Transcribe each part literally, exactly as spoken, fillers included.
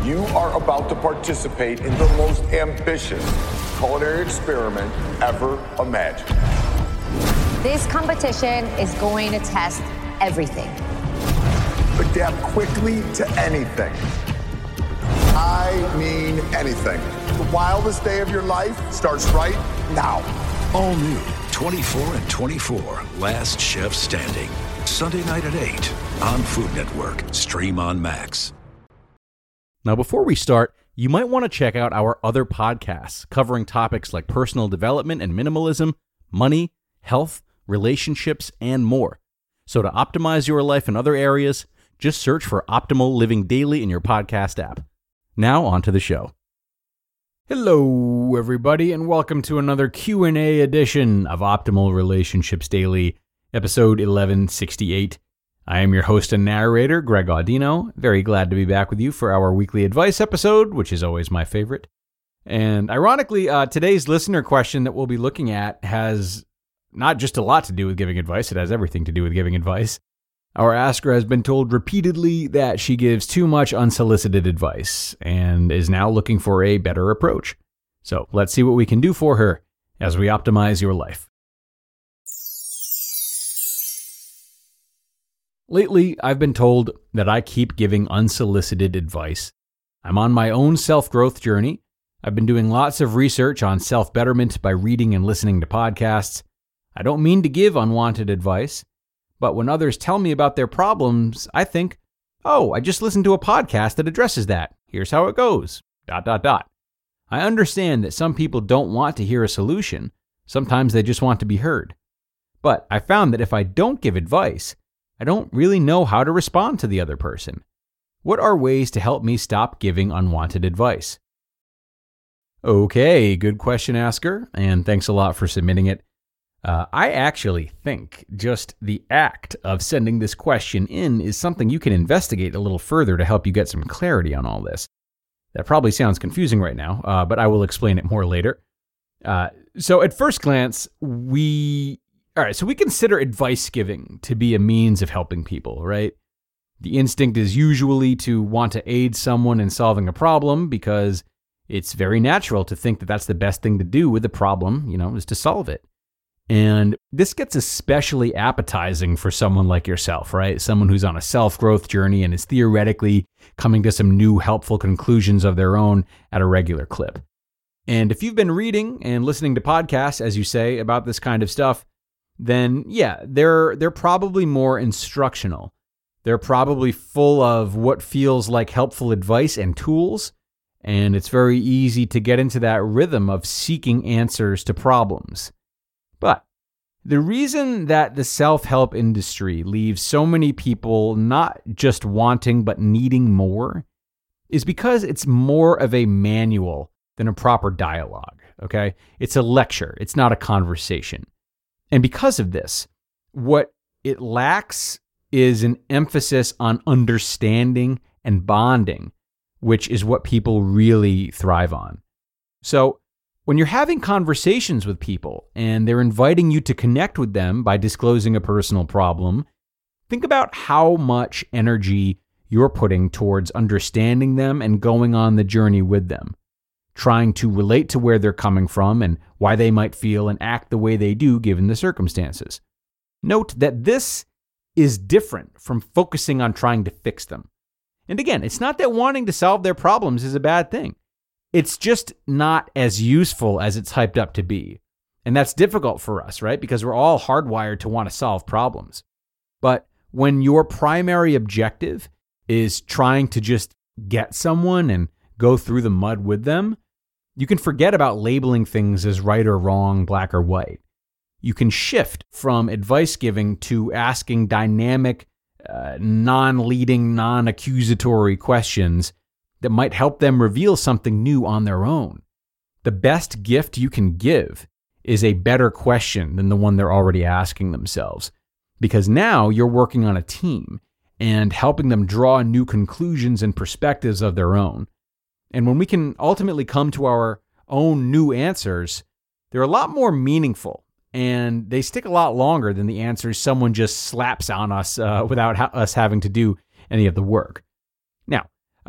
You are about to participate in the most ambitious culinary experiment ever imagined. This competition is going to test everything. Adapt quickly to anything. I mean anything. The wildest day of your life starts right now. All new twenty-four and twenty-four, Last Chef Standing. Sunday night at eight on Food Network. Stream on Max. Now, before we start, you might want to check out our other podcasts covering topics like personal development and minimalism, money, health, relationships, and more. So to optimize your life in other areas, just search for Optimal Living Daily in your podcast app. Now, on to the show. Hello, everybody, and welcome to another Q and A edition of Optimal Relationships Daily, episode eleven sixty-eight. I am your host and narrator, Greg Audino. Very glad to be back with you for our weekly advice episode, which is always my favorite. And ironically, uh, today's listener question that we'll be looking at has not just a lot to do with giving advice, it has everything to do with giving advice. Our asker has been told repeatedly that she gives too much unsolicited advice and is now looking for a better approach. So let's see what we can do for her as we optimize your life. Lately, I've been told that I keep giving unsolicited advice. I'm on my own self-growth journey. I've been doing lots of research on self-betterment by reading and listening to podcasts. I don't mean to give unwanted advice, but when others tell me about their problems, I think, oh, I just listened to a podcast that addresses that. Here's how it goes. Dot, dot, dot. I understand that some people don't want to hear a solution. Sometimes they just want to be heard. But I found that if I don't give advice, I don't really know how to respond to the other person. What are ways to help me stop giving unwanted advice? Okay, good question, asker, and thanks a lot for submitting it. Uh, I actually think just the act of sending this question in is something you can investigate a little further to help you get some clarity on all this. That probably sounds confusing right now, uh, but I will explain it more later. Uh, so at first glance, we... All right, so we consider advice giving to be a means of helping people, right? The instinct is usually to want to aid someone in solving a problem because it's very natural to think that that's the best thing to do with a problem, you know, is to solve it. And this gets especially appetizing for someone like yourself, right? Someone who's on a self-growth journey and is theoretically coming to some new helpful conclusions of their own at a regular clip. And if you've been reading and listening to podcasts, as you say, about this kind of stuff, then yeah, they're they're probably more instructional. They're probably full of what feels like helpful advice and tools, and it's very easy to get into that rhythm of seeking answers to problems. But the reason that the self-help industry leaves so many people not just wanting but needing more is because it's more of a manual than a proper dialogue, okay? It's a lecture, it's not a conversation. And because of this, what it lacks is an emphasis on understanding and bonding, which is what people really thrive on. So when you're having conversations with people and they're inviting you to connect with them by disclosing a personal problem, think about how much energy you're putting towards understanding them and going on the journey with them, trying to relate to where they're coming from and why they might feel and act the way they do given the circumstances. Note that this is different from focusing on trying to fix them. And again, it's not that wanting to solve their problems is a bad thing. It's just not as useful as it's hyped up to be. And that's difficult for us, right? Because we're all hardwired to want to solve problems. But when your primary objective is trying to just get someone and go through the mud with them, you can forget about labeling things as right or wrong, black or white. You can shift from advice giving to asking dynamic, uh, non-leading, non-accusatory questions that might help them reveal something new on their own. The best gift you can give is a better question than the one they're already asking themselves, because now you're working on a team and helping them draw new conclusions and perspectives of their own. And when we can ultimately come to our own new answers, they're a lot more meaningful and they stick a lot longer than the answers someone just slaps on us uh, without ha- us having to do any of the work. Now, uh,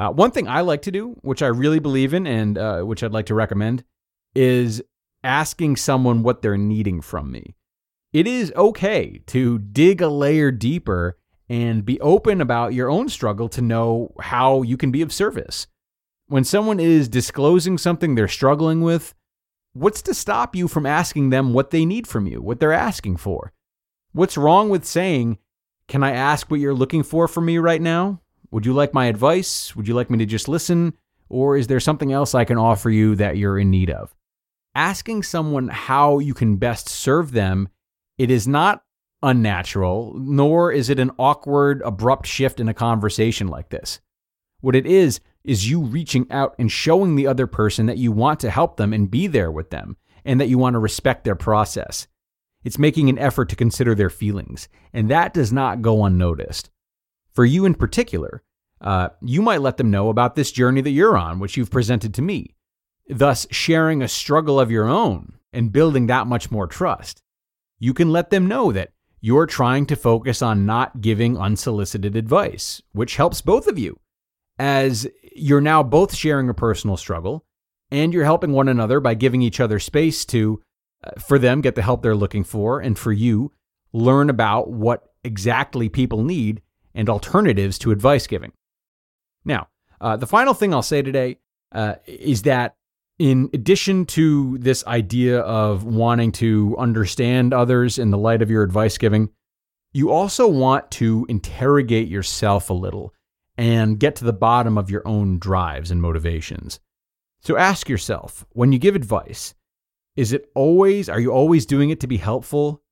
Uh, one thing I like to do, which I really believe in and uh, which I'd like to recommend, is asking someone what they're needing from me. It is okay to dig a layer deeper and be open about your own struggle to know how you can be of service. When someone is disclosing something they're struggling with, what's to stop you from asking them what they need from you, what they're asking for? What's wrong with saying, "Can I ask what you're looking for from me right now? Would you like my advice? Would you like me to just listen? Or is there something else I can offer you that you're in need of?" Asking someone how you can best serve them, it is not unnatural, nor is it an awkward, abrupt shift in a conversation like this. What it is, is you reaching out and showing the other person that you want to help them and be there with them, and that you want to respect their process. It's making an effort to consider their feelings, and that does not go unnoticed. For you in particular, uh, you might let them know about this journey that you're on, which you've presented to me, thus sharing a struggle of your own and building that much more trust. You can let them know that you're trying to focus on not giving unsolicited advice, which helps both of you, as you're now both sharing a personal struggle, and you're helping one another by giving each other space to, uh, for them, get the help they're looking for, and for you, learn about what exactly people need and alternatives to advice giving. Now, uh, the final thing I'll say today uh, is that in addition to this idea of wanting to understand others in the light of your advice giving, you also want to interrogate yourself a little and get to the bottom of your own drives and motivations. So ask yourself, when you give advice, is it always, are you always doing it to be helpful,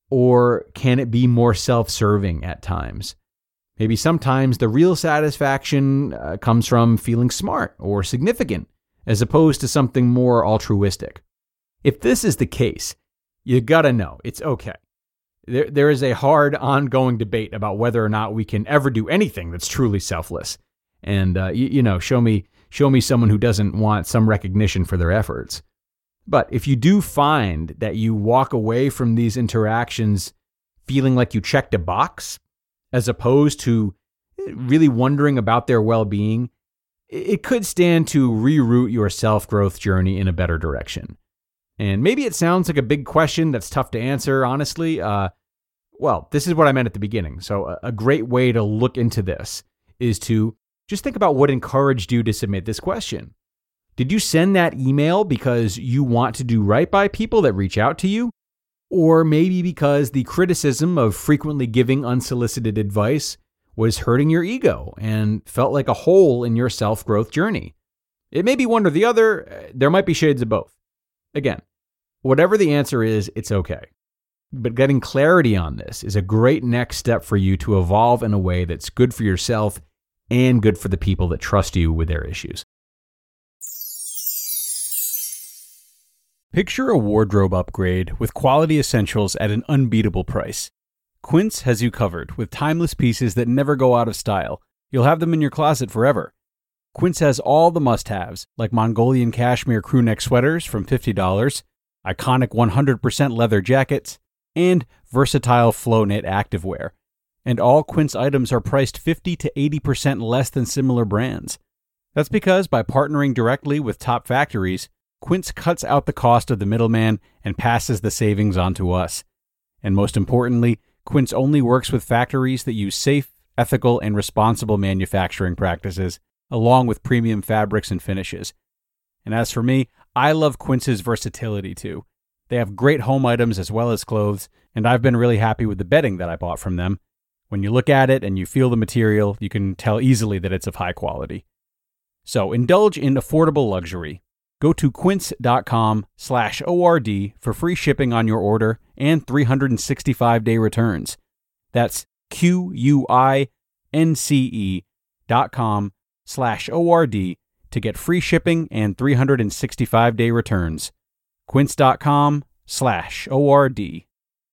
or can it be more self-serving at times? Maybe sometimes the real satisfaction uh, comes from feeling smart or significant, as opposed to something more altruistic. If this is the case, you gotta know it's okay. There, there is a hard, ongoing debate about whether or not we can ever do anything that's truly selfless. And uh, you, you know, show me, show me someone who doesn't want some recognition for their efforts. But if you do find that you walk away from these interactions feeling like you checked a box, as opposed to really wondering about their well-being, it could stand to reroute your self-growth journey in a better direction. And maybe it sounds like a big question that's tough to answer, honestly. Uh, well, this is what I meant at the beginning. So a, a great way to look into this is to just think about what encouraged you to submit this question. Did you send that email because you want to do right by people that reach out to you? Or maybe because the criticism of frequently giving unsolicited advice was hurting your ego and felt like a hole in your self-growth journey? It may be one or the other. There might be shades of both. Again, whatever the answer is, it's okay. But getting clarity on this is a great next step for you to evolve in a way that's good for yourself and good for the people that trust you with their issues. Picture a wardrobe upgrade with quality essentials at an unbeatable price. Quince has you covered with timeless pieces that never go out of style. You'll have them in your closet forever. Quince has all the must-haves, like Mongolian cashmere crewneck sweaters from fifty dollars, iconic one hundred percent leather jackets, and versatile flow knit activewear. And all Quince items are priced fifty to eighty percent less than similar brands. That's because by partnering directly with top factories, Quince cuts out the cost of the middleman and passes the savings on to us. And most importantly, Quince only works with factories that use safe, ethical, and responsible manufacturing practices, along with premium fabrics and finishes. And as for me, I love Quince's versatility too. They have great home items as well as clothes, and I've been really happy with the bedding that I bought from them. When you look at it and you feel the material, you can tell easily that it's of high quality. So indulge in affordable luxury. Go to quince.com slash ORD for free shipping on your order and three hundred sixty-five day returns. That's Q-U-I-N-C-E dot com slash O-R-D to get free shipping and three hundred sixty-five day returns. Quince.com slash O-R-D.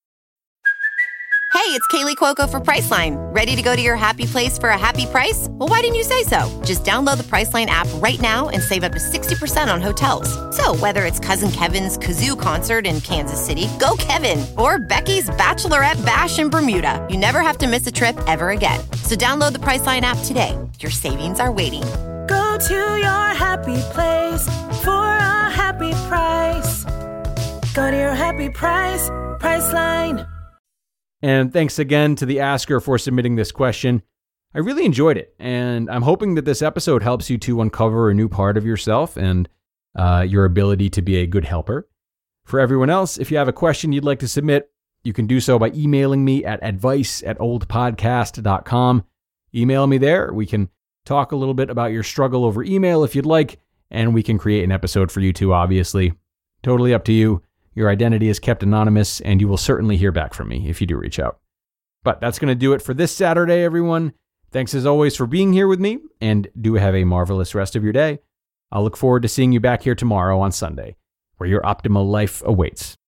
Hey, it's Kaylee Cuoco for Priceline. Ready to go to your happy place for a happy price? Well, why didn't you say so? Just download the Priceline app right now and save up to sixty percent on hotels. So whether it's Cousin Kevin's Kazoo Concert in Kansas City, go Kevin, or Becky's Bachelorette Bash in Bermuda, you never have to miss a trip ever again. So download the Priceline app today. Your savings are waiting. to your happy place for a happy price. Go to your happy price, Priceline. And thanks again to the asker for submitting this question. I really enjoyed it, and I'm hoping that this episode helps you to uncover a new part of yourself and uh, your ability to be a good helper. For everyone else, if you have a question you'd like to submit, you can do so by emailing me at advice at oldpodcast dot com. Email me there. We can talk a little bit about your struggle over email if you'd like, and we can create an episode for you too, obviously. Totally up to you. Your identity is kept anonymous, and you will certainly hear back from me if you do reach out. But that's going to do it for this Saturday, everyone. Thanks as always for being here with me, and do have a marvelous rest of your day. I'll look forward to seeing you back here tomorrow on Sunday, where your optimal life awaits.